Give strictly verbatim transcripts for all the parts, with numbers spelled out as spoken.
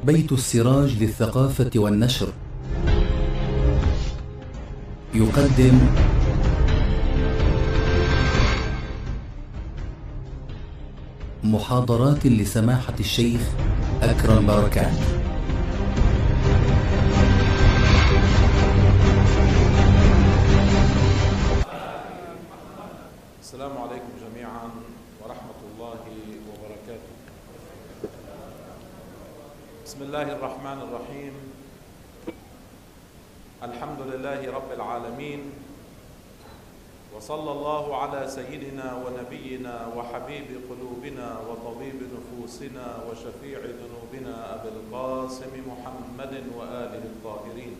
بيت السراج للثقافة والنشر يقدم محاضرات لسماحة الشيخ أكرم بركات. السلام عليكم جميعا ورحمة الله وبركاته. بسم الله الرحمن الرحيم. الحمد لله رب العالمين، وصلى الله على سيدنا ونبينا وحبيب قلوبنا وطبيب نفوسنا وشفيع ذنوبنا أبي القاسم محمد وآله الطاهرين.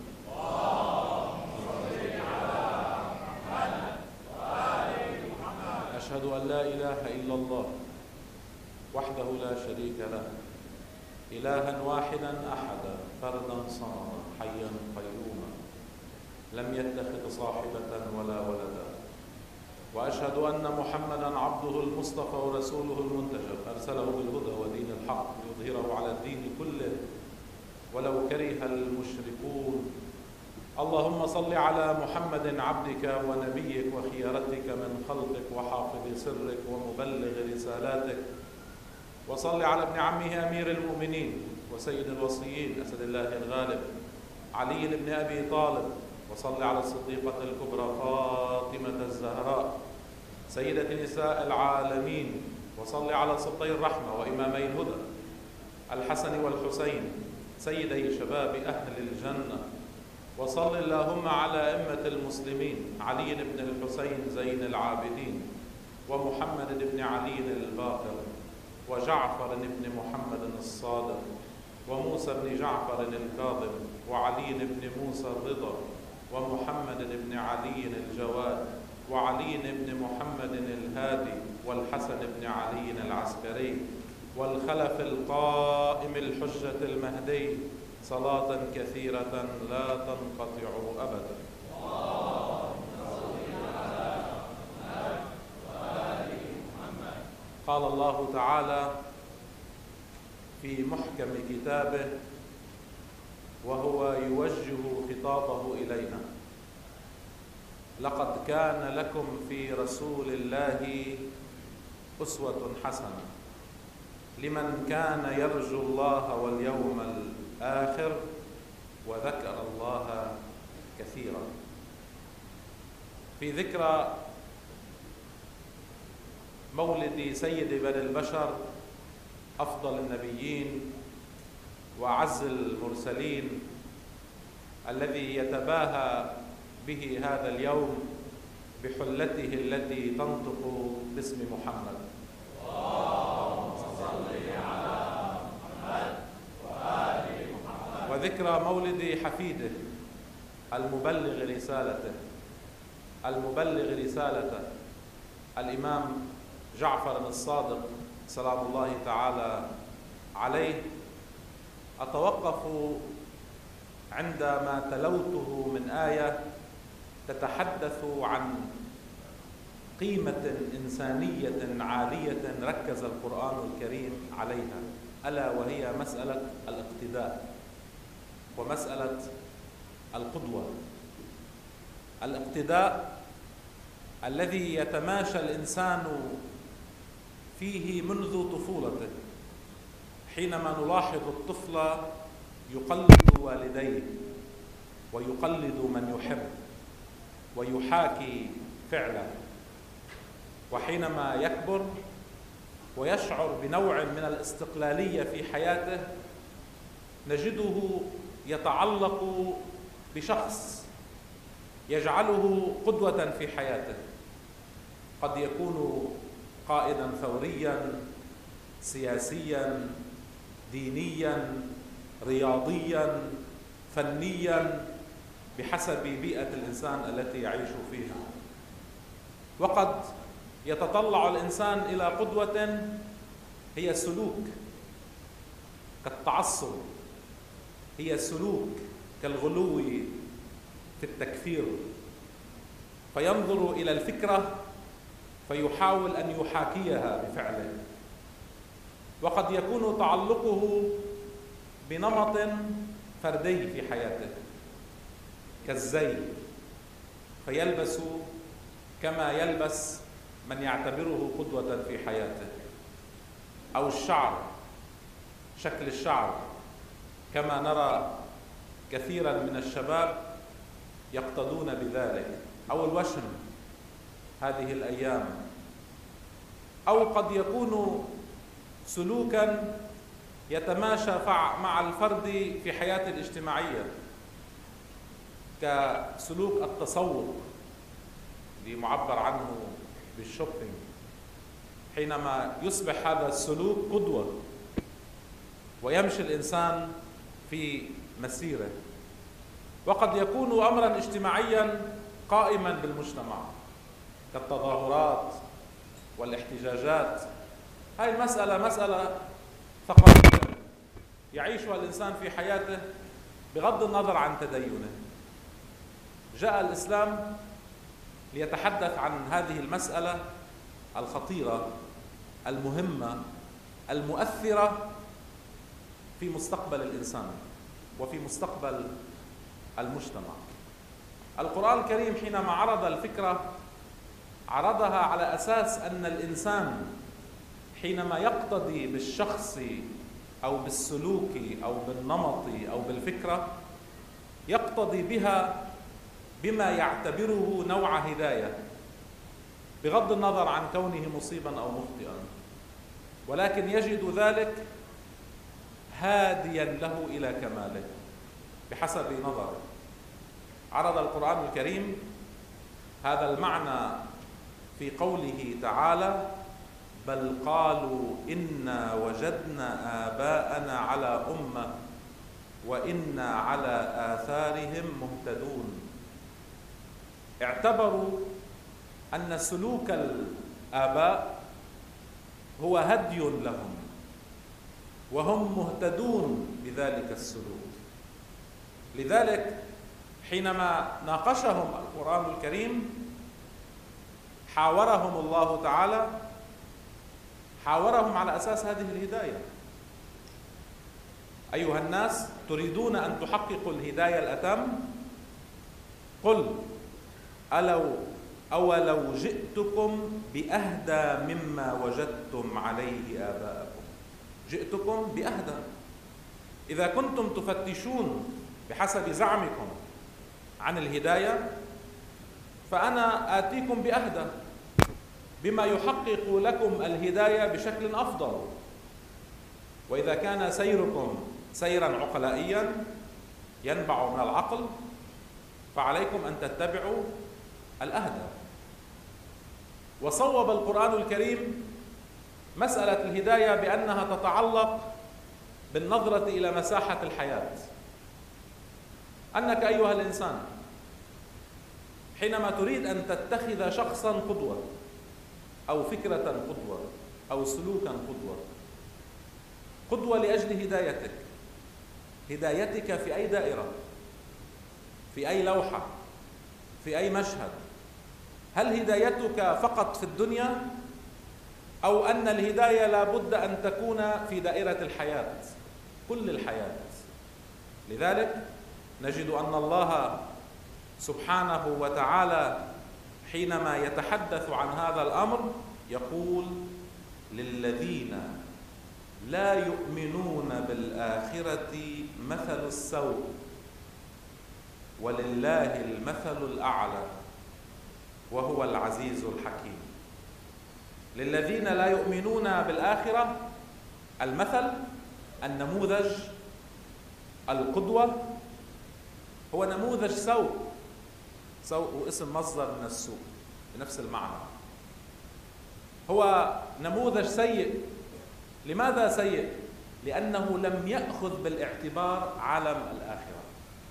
أشهد أن لا إله إلا الله وحده لا شريك له، إلها واحدا أحدا فردا صمدا حيا قيوما لم يتخذ صاحبة ولا ولدا، وأشهد أن محمدا عبده المصطفى ورسوله المنتجب أرسله بالهدى ودين الحق ليظهره على الدين كله ولو كره المشركون. اللهم صل على محمد عبدك ونبيك وخيرتك من خلقك وحافظ سرك ومبلغ رسالاتك، وصل على ابن عمه أمير المؤمنين وسيد الوصيين أسد الله الغالب علي بن أبي طالب، وصل على الصديقة الكبرى فاطمة الزهراء سيدة نساء العالمين، وصل على سبطي الرحمة وإمامي الهدى الحسن والحسين سيدي شباب أهل الجنة، وصل اللهم على أئمة المسلمين علي بن الحسين زين العابدين ومحمد بن علي الباقر وجعفر بن محمد الصادق وموسى بن جعفر الكاظم وعلي بن موسى الرضا ومحمد بن علي الجواد وعلي بن محمد الهادي والحسن بن علي العسكري والخلف القائم الحجة المهدي، صلاة كثيرة لا تنقطع أبدا. قال الله تعالى في محكم كتابه وهو يوجه خطابه إلينا: لقد كان لكم في رسول الله أسوة حسنة لمن كان يرجو الله واليوم الآخر وذكر الله كثيرا. في ذكرى مولد سيد بني البشر أفضل النبيين وأعز المرسلين الذي يتباهى به هذا اليوم بحلته التي تنطق باسم محمد، اللهم صل على محمد وآل محمد، وذكرى مولد حفيده المبلغ رسالته المبلغ رسالته الإمام جعفر الصادق سلام الله تعالى عليه. أتوقف عندما تلوته من آية تتحدث عن قيمة إنسانية عالية ركز القرآن الكريم عليها، ألا وهي مسألة الاقتداء ومسألة القدوة. الاقتداء الذي يتماشى الإنسان فيه منذ طفولته، حينما نلاحظ الطفل يقلد والديه ويقلد من يحب ويحاكي فعله، وحينما يكبر ويشعر بنوع من الاستقلالية في حياته نجده يتعلق بشخص يجعله قدوة في حياته، قد يكون قائدا ثوريا سياسيا دينيا رياضيا فنيا بحسب بيئة الإنسان التي يعيش فيها. وقد يتطلع الإنسان إلى قدوة هي سلوك كالتعصب، هي سلوك كالغلو في التكفير، فينظر إلى الفكرة فيحاول أن يحاكيها بفعله، وقد يكون تعلقه بنمط فردي في حياته كالزي، فيلبس كما يلبس من يعتبره قدوة في حياته، أو الشعر، شكل الشعر، كما نرى كثيرا من الشباب يقتدون بذلك، أو الوشم هذه الأيام، أو قد يكون سلوكا يتماشى مع الفرد في حياته الاجتماعية كسلوك التسوق اللي معبر عنه بالشوبينج، حينما يصبح هذا السلوك قدوة ويمشي الإنسان في مسيره. وقد يكون أمرا اجتماعيا قائما بالمجتمع كالتظاهرات والاحتجاجات. هذه المسألة مسألة ثقافية يعيشها الإنسان في حياته بغض النظر عن تدينه. جاء الإسلام ليتحدث عن هذه المسألة الخطيرة المهمة المؤثرة في مستقبل الإنسان وفي مستقبل المجتمع. القرآن الكريم حينما عرض الفكرة عرضها على أساس أن الإنسان حينما يقتدي بالشخص أو بالسلوك أو بالنمط أو بالفكرة يقتدي بها بما يعتبره نوع هداية بغض النظر عن كونه مصيبا أو مخطئا، ولكن يجد ذلك هاديا له إلى كماله بحسب نظره. عرض القرآن الكريم هذا المعنى في قوله تعالى: بل قالوا إنا وجدنا آباءنا على أمة وإنا على آثارهم مهتدون. اعتبروا أن سلوك الآباء هو هدي لهم وهم مهتدون بذلك السلوك. لذلك حينما ناقشهم القرآن الكريم حاورهم الله تعالى، حاورهم على أساس هذه الهداية. أيها الناس، تريدون أن تحققوا الهداية الأتم؟ قل ألو أولو جئتكم بأهدى مما وجدتم عليه آباءكم. جئتكم بأهدى. إذا كنتم تفتشون بحسب زعمكم عن الهداية فأنا آتيكم بأهدى بما يحقق لكم الهداية بشكل أفضل. وإذا كان سيركم سيرا عقلائيا ينبع من العقل فعليكم أن تتبعوا الأهدى. وصوب القرآن الكريم مسألة الهداية بأنها تتعلق بالنظرة إلى مساحة الحياة. أنك أيها الإنسان حينما تريد أن تتخذ شخصا قدوة أو فكرة قدوة أو سلوكا قدوة، قدوة لأجل هدايتك، هدايتك في أي دائرة، في أي لوحة، في أي مشهد. هل هدايتك فقط في الدنيا أو أن الهداية لا بد أن تكون في دائرة الحياة، كل الحياة؟ لذلك نجد أن الله سبحانه وتعالى حينما يتحدث عن هذا الأمر يقول: للذين لا يؤمنون بالآخرة مثل السوء ولله المثل الأعلى وهو العزيز الحكيم. للذين لا يؤمنون بالآخرة المثل، النموذج، القدوة هو نموذج سوء. سوء اسم مصدر من السوء بنفس المعنى. هو نموذج سيء. لماذا سيء؟ لأنه لم يأخذ بالاعتبار عالم الآخرة.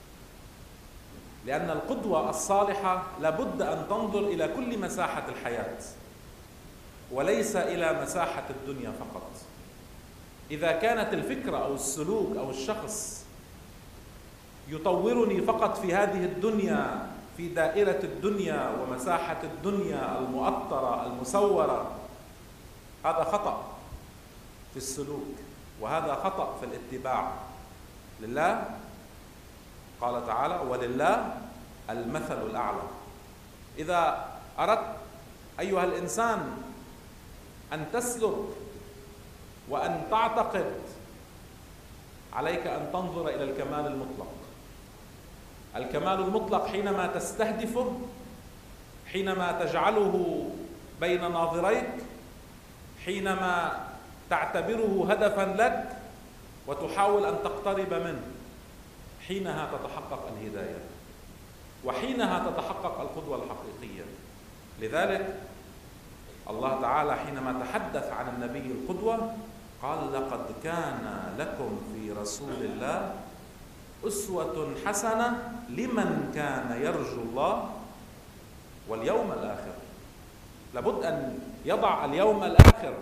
لأن القدوة الصالحة لابد أن تنظر إلى كل مساحة الحياة وليس إلى مساحة الدنيا فقط. إذا كانت الفكرة أو السلوك أو الشخص يطورني فقط في هذه الدنيا، في دائرة الدنيا ومساحة الدنيا المؤطرة المسورة، هذا خطأ في السلوك وهذا خطأ في الاتباع. لله قال تعالى: ولله المثل الأعلى. إذا أردت أيها الإنسان أن تسلك وأن تعتقد، عليك أن تنظر إلى الكمال المطلق. الكمال المطلق حينما تستهدفه، حينما تجعله بين ناظريك، حينما تعتبره هدفا لك وتحاول أن تقترب منه، حينها تتحقق الهداية، وحينها تتحقق القدوة الحقيقية. لذلك الله تعالى حينما تحدث عن النبي القدوة قال: لقد كان لكم في رسول الله أسوة حسنة لمن كان يرجو الله واليوم الآخر. لابد أن يضع اليوم الآخر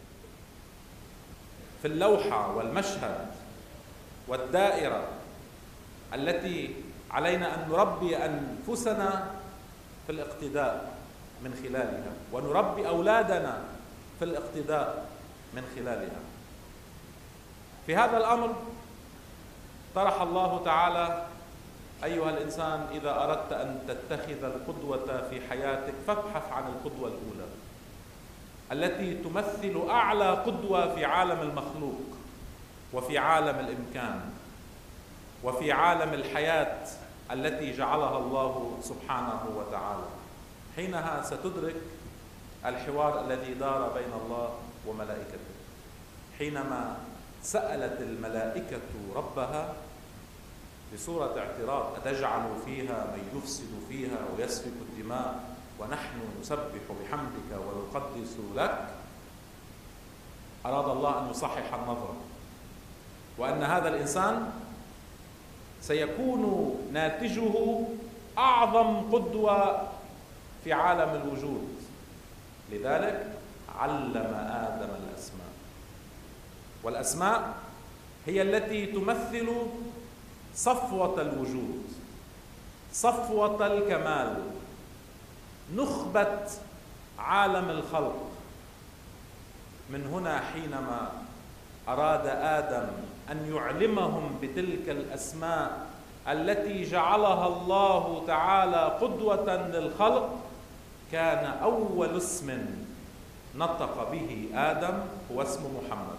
في اللوحة والمشهد والدائرة التي علينا أن نربي أنفسنا في الاقتداء من خلالها، ونربي أولادنا في الاقتداء من خلالها. في هذا الأمر طرح الله تعالى: أيها الإنسان، إذا أردت أن تتخذ القدوة في حياتك فابحث عن القدوة الأولى التي تمثل أعلى قدوة في عالم المخلوق وفي عالم الإمكان وفي عالم الحياة التي جعلها الله سبحانه وتعالى. حينها ستدرك الحوار الذي دار بين الله وملائكته، حينما سألت الملائكة ربها بصورة اعتراض: أتجعل فيها من يفسد فيها ويسفك الدماء ونحن نسبح بحمدك ونقدس لك. أراد الله أن يصحح النظر، وأن هذا الإنسان سيكون ناتجه أعظم قدوة في عالم الوجود. لذلك علم آدم الأسماء، والأسماء هي التي تمثل صفوة الوجود، صفوة الكمال، نخبة عالم الخلق. من هنا حينما أراد آدم أن يعلمهم بتلك الأسماء التي جعلها الله تعالى قدوة للخلق، كان أول اسم نطق به آدم هو اسم محمد.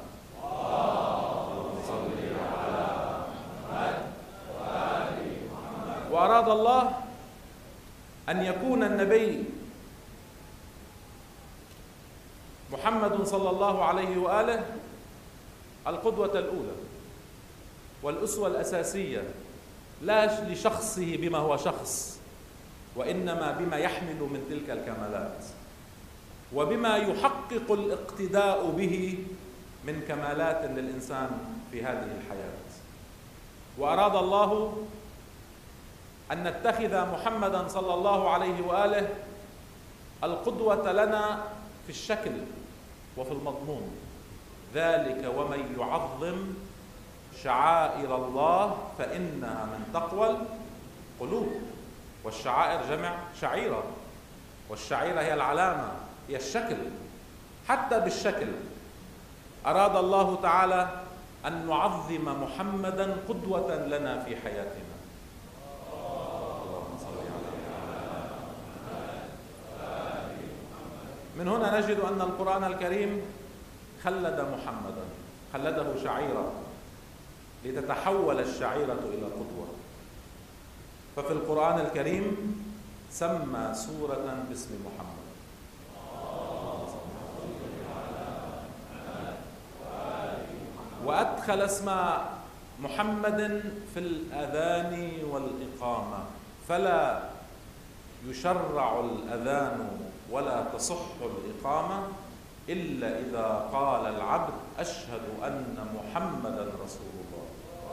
وأراد الله أن يكون النبي محمد صلى الله عليه وآله القدوة الأولى والأسوة الأساسية، لا لشخصه بما هو شخص، وإنما بما يحمل من تلك الكمالات وبما يحقق الاقتداء به من كمالات للإنسان في هذه الحياة. وأراد الله أن نتخذ محمدا صلى الله عليه وآله القدوة لنا في الشكل وفي المضمون. ذلك ومن يعظم شعائر الله فإنها من تقوى القلوب. والشعائر جمع شعيرة، والشعيرة هي العلامة، هي الشكل. حتى بالشكل أراد الله تعالى أن نعظم محمدا قدوة لنا في حياتنا. من هنا نجد أن القرآن الكريم خلد محمدا، خلده شعيرة لتتحول الشعيرة إلى قدوة. ففي القرآن الكريم سمى سورة باسم محمد. وأدخل اسم محمد في الأذان والإقامة، فلا يشرع الأذان ولا تصح الإقامة إلا إذا قال العبد: أشهد أن محمدا رسول الله.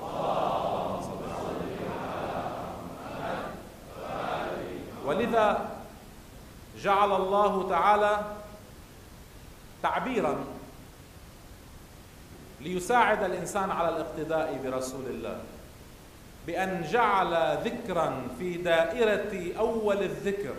ولذا جعل الله تعالى تعبيرا ليساعد الإنسان على الاقتداء برسول الله، بأن جعل ذكرا في دائرة أول الذكر،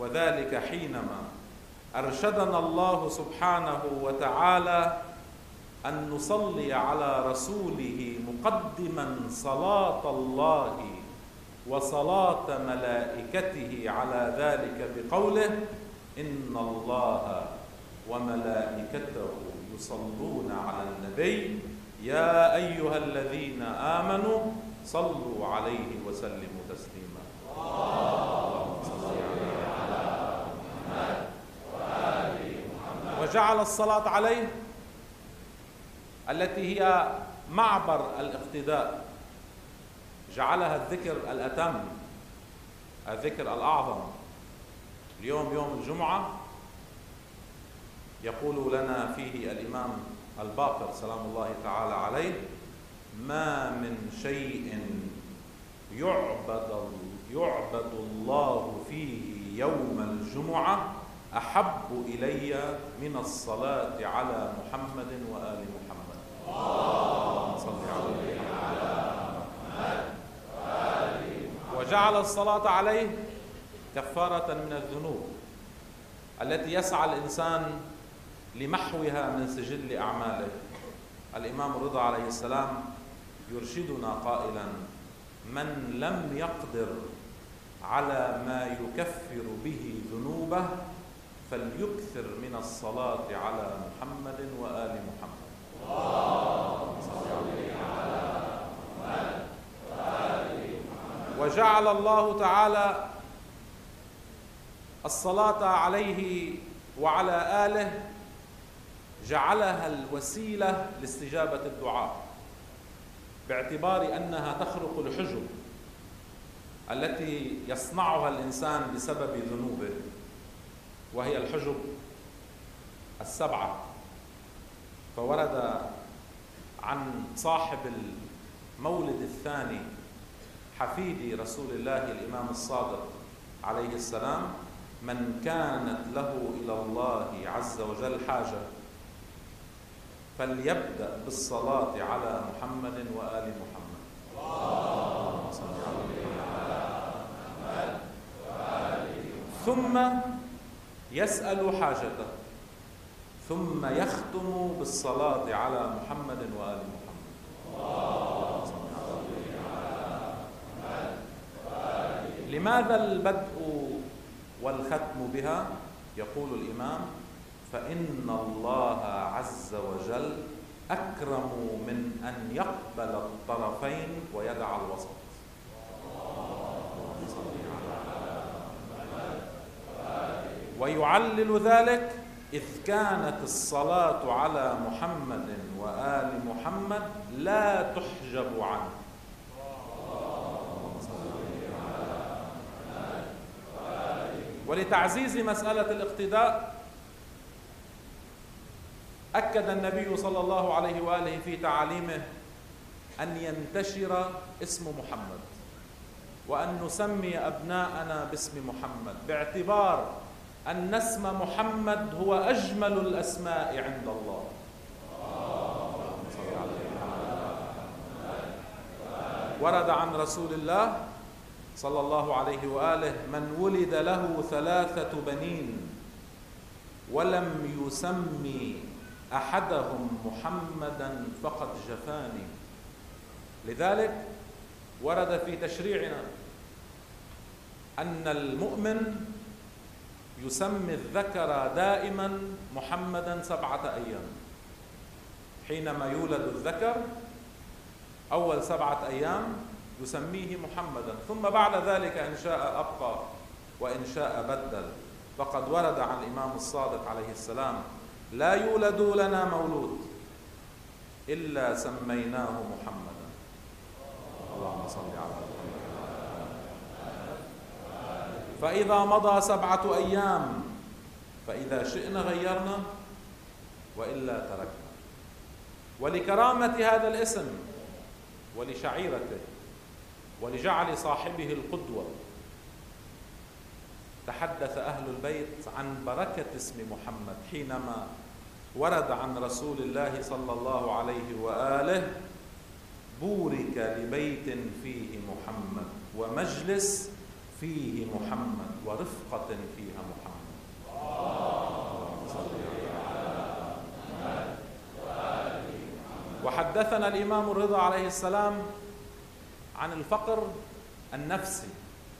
وذلك حينما أرشدنا الله سبحانه وتعالى أن نصلي على رسوله مقدما صلاة الله وصلاة ملائكته على ذلك بقوله: إن الله وملائكته يصلون على النبي يا أيها الذين آمنوا صلوا عليه وسلموا تسليما. اللهم صل على محمد وآل محمد. وجعل الصلاة عليه التي هي معبر الاقتداء، جعلها الذكر الأتم، الذكر الأعظم. اليوم يوم الجمعة يقول لنا فيه الإمام الباقر سلام الله تعالى عليه: ما من شيء يعبد يعبد الله فيه يوم الجمعة أحب إلي من الصلاة على محمد وآل محمد. اللهم صل عليه وعلى محمد وآل محمد. وجعل الصلاة عليه كفارة من الذنوب التي يسعى الإنسان لمحوها من سجل أعماله. الإمام الرضا عليه السلام يرشدنا قائلا: من لم يقدر على ما يكفر به ذنوبه فليكثر من الصلاة على محمد وآل محمد. اللهم صل على محمد وآل محمد. وجعل الله تعالى الصلاة عليه وعلى آله جعلها الوسيلة لاستجابة الدعاء، باعتبار أنها تخرق الحجب التي يصنعها الإنسان بسبب ذنوبه، وهي الحجب السبعة. فورد عن صاحب المولد الثاني حفيد رسول الله الإمام الصادق عليه السلام: من كانت له إلى الله عز وجل حاجة فليبدأ بالصلاة على محمد وآل محمد. اللهم صل على محمد وآل محمد. ثم يسأل حاجته، ثم يختم بالصلاة على محمد وآل محمد. اللهم صل على محمد وآل محمد. لماذا البدء والختم بها؟ يقول الإمام: فإن الله عز وجل أكرم من أن يقبل الطرفين ويدع الوسط. ويعلل ذلك إذ كانت الصلاة على محمد وآل محمد لا تحجب عنه. ولتعزيز مسألة الاقتداء أكد النبي صلى الله عليه وآله في تعاليمه أن ينتشر اسم محمد، وأن نسمي أبناءنا باسم محمد، باعتبار أن اسم محمد هو أجمل الأسماء عند الله. ورد عن رسول الله صلى الله عليه وآله: من ولد له ثلاثة بنين ولم يسمي أحدهم محمدا فقد جفاني. لذلك ورد في تشريعنا أن المؤمن يسمي الذكر دائما محمدا سبعة أيام. حينما يولد الذكر أول سبعة أيام يسميه محمدا، ثم بعد ذلك إن شاء أبقى وإن شاء بدل. فقد ورد عن الإمام الصادق عليه السلام: لا يولد لنا مولود إلا سميناه محمدا. اللهم صل على محمد. فإذا مضى سبعة أيام فإذا شئنا غيرنا وإلا تركنا. ولكرامة هذا الاسم ولشعيرته ولجعل صاحبه القدوة تحدث أهل البيت عن بركة اسم محمد حينما ورد عن رسول الله صلى الله عليه وآله: بورك لبيت فيه محمد ومجلس فيه محمد ورفقة فيها محمد. اللهم صل على محمد وآل وحدثنا الإمام الرضا عليه السلام عن الفقر النفسي،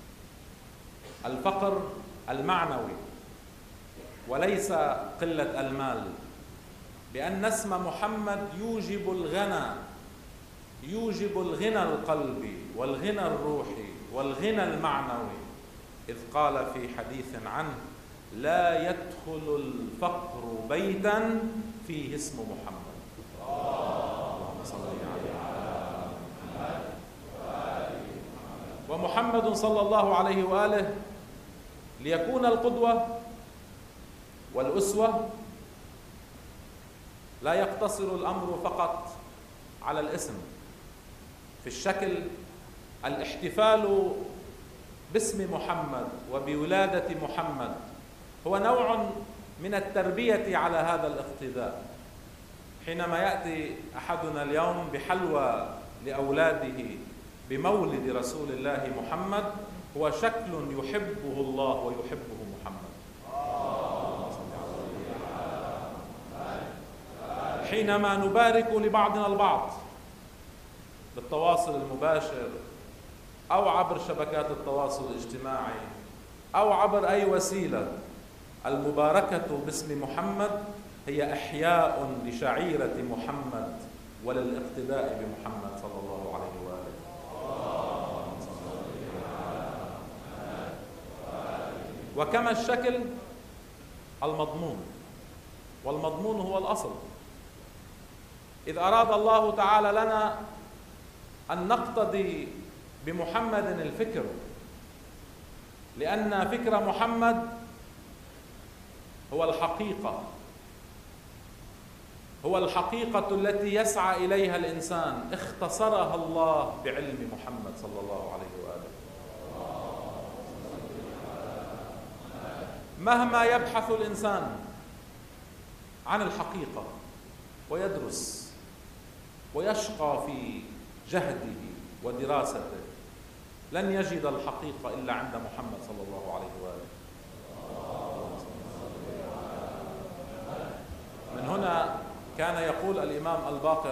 الفقر المعنوي، وليس قلة المال، بأن اسم محمد يوجب الغنى، يوجب الغنى القلبي والغنى الروحي والغنى المعنوي، إذ قال في حديث عنه: لا يدخل الفقر بيتا فيه اسم محمد. اللهم صل على محمد. ومحمد صلى الله عليه وآله ليكون القدوة والأسوة لا يقتصر الأمر فقط على الاسم. في الشكل، الاحتفال باسم محمد وبولادة محمد هو نوع من التربية على هذا الاقتداء. حينما يأتي أحدنا اليوم بحلوى لأولاده بمولد رسول الله محمد، هو شكل يحبه الله ويحبه محمد. حينما نبارك لبعضنا البعض بالتواصل المباشر أو عبر شبكات التواصل الاجتماعي أو عبر أي وسيلة، المباركة باسم محمد هي إحياء لشعيرة محمد وللاقتداء بمحمد صلى الله عليه وآله. وكما الشكل، المضمون، والمضمون هو الأصل. إذ أراد الله تعالى لنا أن نقتدي بمحمد الفكر، لأن فكر محمد هو الحقيقة، هو الحقيقة التي يسعى إليها الإنسان، اختصرها الله بعلم محمد صلى الله عليه وآله. مهما يبحث الإنسان عن الحقيقة ويدرس ويشقى في جهده ودراسته، لن يجد الحقيقة إلا عند محمد صلى الله عليه وآله. من هنا كان يقول الإمام الباقر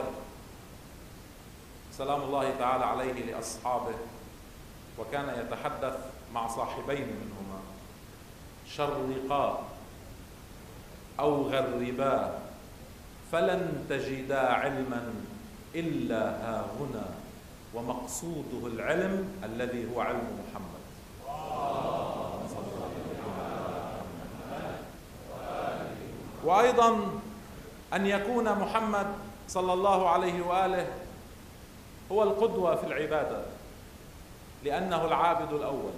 سلام الله تعالى عليه لأصحابه، وكان يتحدث مع صاحبين منهما: شرقا أو غربا فلن تجدا علما إلا ها هنا، ومقصوده العلم الذي هو علم محمد. وأيضا أن يكون محمد صلى الله عليه وآله هو القدوة في العبادة، لأنه العابد الأول.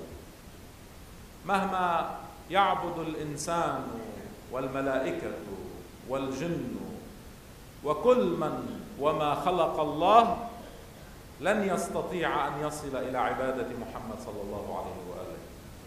مهما يعبد الإنسان والملائكة والجن وكل من وما خلق الله، لن يستطيع أن يصل إلى عبادة محمد صلى الله عليه وآله.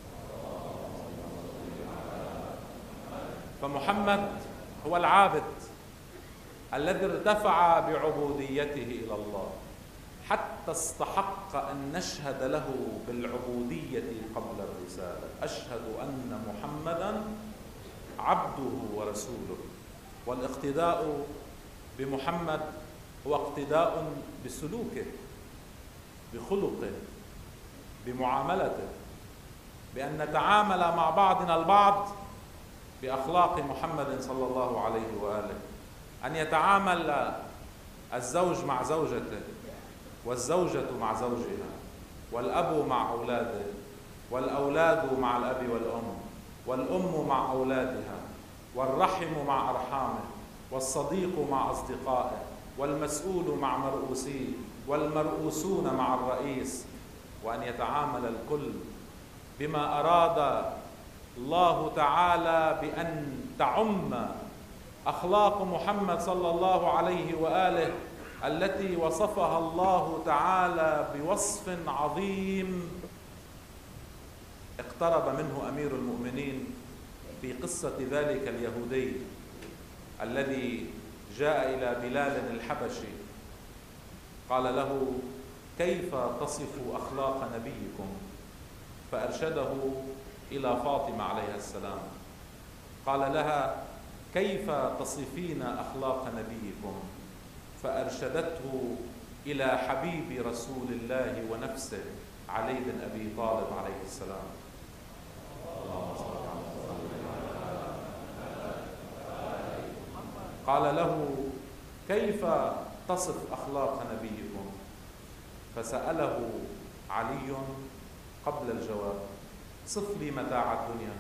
فمحمد هو العابد الذي ارتفع بعبوديته إلى الله حتى استحق أن نشهد له بالعبودية قبل الرسالة: أشهد أن محمدا عبده ورسوله. والاقتداء بمحمد هو اقتداء بسلوكه، بخلقه، بمعاملته، بأن نتعامل مع بعضنا البعض بأخلاق محمد صلى الله عليه وآله. أن يتعامل الزوج مع زوجته، والزوجة مع زوجها، والأب مع أولاده، والأولاد مع الأب والأم، والأم مع أولادها، والرحم مع أرحامه، والصديق مع أصدقائه، والمسؤول مع مرؤوسيه، والمرؤوسون مع الرئيس. وأن يتعامل الكل بما أراد الله تعالى بأن تعم أخلاق محمد صلى الله عليه وآله، التي وصفها الله تعالى بوصف عظيم اقترب منه أمير المؤمنين في قصة ذلك اليهودي الذي جاء إلى بلال الحبشي، قال له: كيف تصف أخلاق نبيكم؟ فأرشده إلى فاطمة عليها السلام. قال لها: كيف تصفين أخلاق نبيكم؟ فأرشدته إلى حبيب رسول الله ونفسه علي بن أبي طالب عليه السلام. قال له: كيف تصف أخلاق نبيكم؟ فسأله علي قبل الجواب: صف لي متاع الدنيا.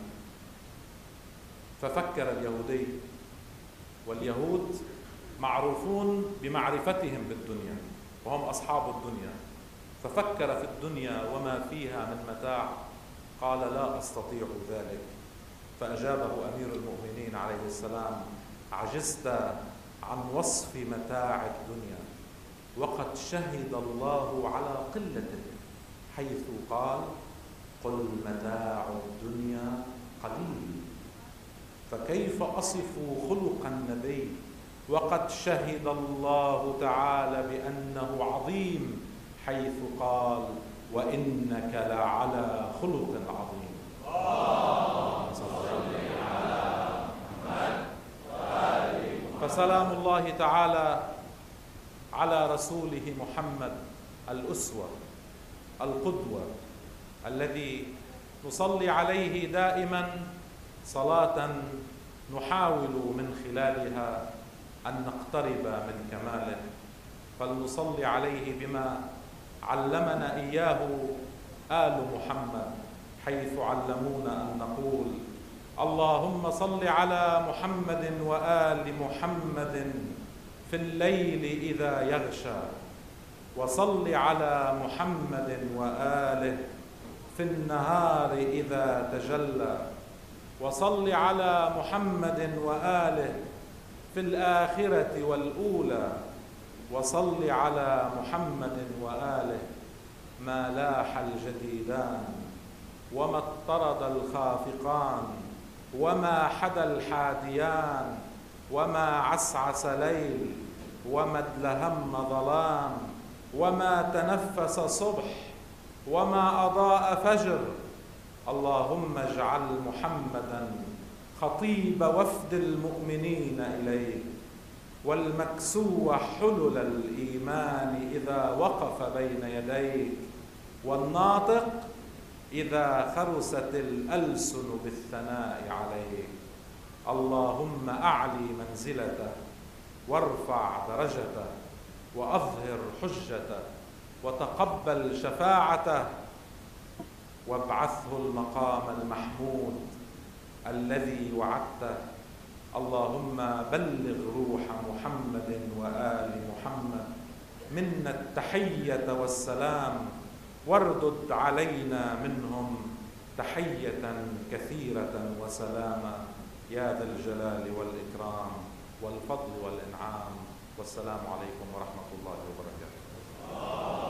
ففكر اليهودي، واليهود معروفون بمعرفتهم بالدنيا وهم أصحاب الدنيا، ففكر في الدنيا وما فيها من متاع، قال: لا أستطيع ذلك. فأجابه أمير المؤمنين عليه السلام: عجزت عن وصف متاع الدنيا، وقد شهد الله على قلته حيث قال: قل متاع الدنيا قليل. فكيف أصف خلق النبي وقد شهد الله تعالى بأنه عظيم حيث قال: وإنك لعلى خلق عظيم. فسلام الله تعالى على رسوله محمد الأسوة القدوة، الذي نصلي عليه دائما صلاة نحاول من خلالها أن نقترب من كماله. فلنصلي عليه بما علمنا إياه آل محمد، حيث علمونا أن نقول: اللهم صل على محمد وآل محمد في الليل إذا يغشى، وصل على محمد وآله في النهار إذا تجلى، وصل على محمد وآله في الآخرة والأولى، وصل على محمد وآله ما لاح الجديدان وما اضطرد الخافقان وما حدا الحاديان وما عسعس ليل وما ادلهم ظلام وما تنفس صبح وما أضاء فجر. اللهم اجعل محمدا خطيب وفد المؤمنين إليك، والمكسو حلل الإيمان إذا وقف بين يديك، والناطق إذا خرست الألسن بالثناء عليك. اللهم أعلي منزلته وارفع درجته وأظهر حجته وتقبل شفاعته، وابعثه المقام المحمود الذي وعدته. اللهم بلغ روح محمد وآل محمد منا التحية والسلام، واردد علينا منهم تحية كثيرة وسلاما، يا ذا الجلال والإكرام والفضل والإنعام. والسلام عليكم ورحمة الله وبركاته.